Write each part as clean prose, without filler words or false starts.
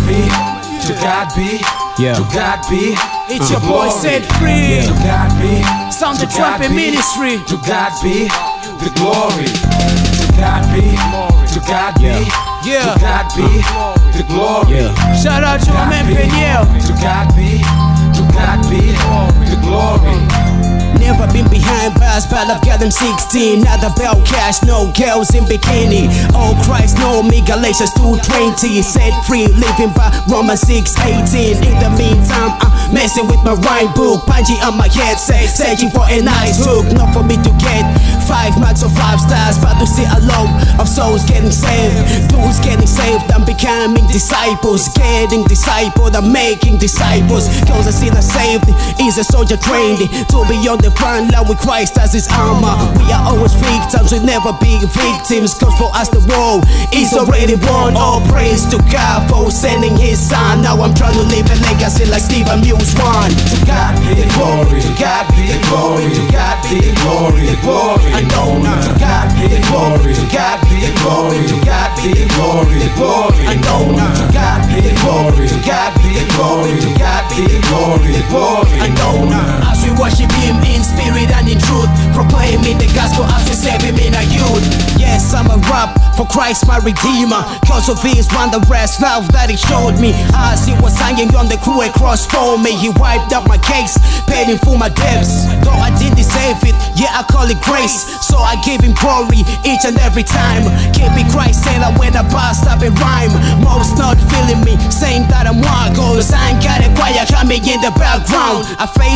be, to God be, to God be. It's your boy Set Free. To God be, Sound the to God Trumpet be, Ministry. To God be the glory. To God be, to God be, to God be the glory. Shout out to my man Peniel. To God be the glory. Never been behind bars, but I've got them 16. Not about cash, no girls in bikini. Oh Christ, no me, Galatians 2:20. Set free, living by Romans 6:18. In the meantime, I'm messing with my rhyme book. Punching on my head, searching for a nice hook. Not for me to get 5 marks or 5 stars, but to see a lot of souls getting saved. Dudes getting saved, I'm becoming disciples. Getting discipled, I'm making disciples. Cause I see the saved is a soldier trained to be on the front line with Christ as his armor. We are always victims, we'll never be victims. Cause for us the war is already won. All praise to God for sending his son. Now I'm trying to leave a legacy like Stephen Muse one. To God be the glory, to God be the glory, to God be the glory, the glory. I know now. To God be the glory, to God be the glory, to God be the glory, the glory. I know now. To God be the glory, to God be the glory, to God be the glory, the glory. I know now. As we worship him in spirit and in truth, proclaiming the gospel as we save him in our youth. Yes, I'm a rap for Christ my redeemer. Cause of his wondrous love that he showed me. As he was hanging on the cruel cross for me, he wiped up my case, paid in full my debts. Though I didn't deserve it, yeah I call it grace. So I gave him glory each and every time. Keeping Christ said that when I bust up a rhyme. Most not feeling me, saying that I'm wild. Cause I ain't got a choir coming in the background.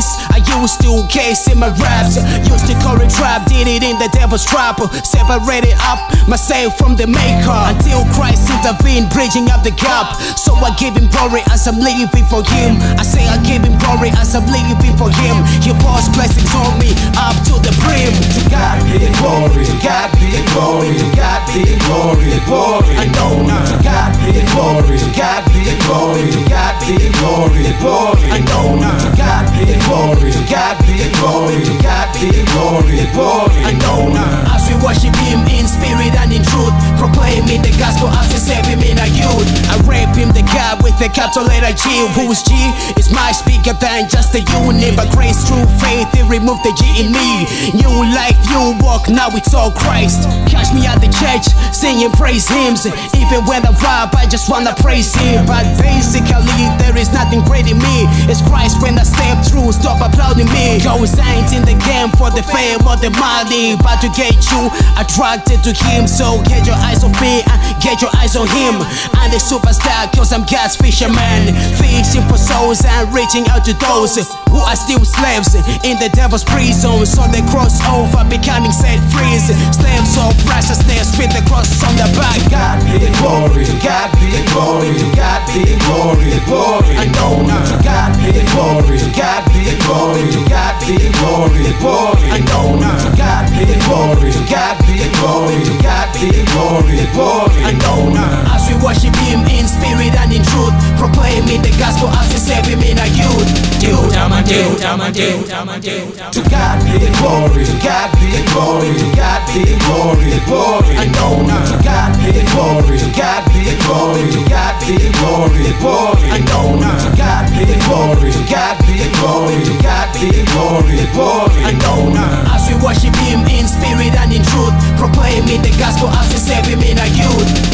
I used to case in my raps. Used to call it trap, did it in the devil's trap. Separated up myself from the maker until Christ intervened, bridging up the gap. So I give him glory as I'm living for him. I say I give him glory as I'm living for him. He pours blessings on me up to the brim. To God be the glory, to God be the glory, to God be the glory, the glory. I know now. To God be the glory, to God be the glory, to God be the glory, the glory. I know now. To God be the glory, to God be the glory, to God be the glory, the glory. I know now. As we worship him in spirit and in truth, proclaiming the gospel as we save him in our youth. I rap him the God with the capital letter G, whose G is much bigger than just a unit. But grace through faith, it removed the G in me. New life, new walk, now it's all Christ. Catch me at the church, singing praise hymns. Even when I rap, I just wanna praise him. But basically, there is nothing great in me. It's Christ when I step through, stop applauding me. Cause I ain't in the game for the fame or the money, but to get you attracted to him. So get your eyes on me and get your eyes on him. I'm the superstar cause I'm God's fisherman, fishing for souls and reaching out to those who are still slaves in the devil's prison. So they cross over, becoming set free. Slaves of righteousness with the cross on the back. To God be the glory, to God be the glory, to God be the glory, the glory. I know now. To God be the glory, to God be the glory, to God be the glory, the glory. I know now. To God be the glory, to God be the glory, to God be the glory, the glory. I know now. As we worship him in spirit and in truth, proclaiming the gospel as we save him in our youth. To God be the glory, to God be the glory, to God be the glory, the glory. I know now. To God be the glory, to God be the glory, to God be the glory, the glory. I know now. To God be the glory, to God be the glory, to God be the glory, the glory. I know now. As we worship him in spirit and in truth, proclaiming the gospel as we save him in our youth.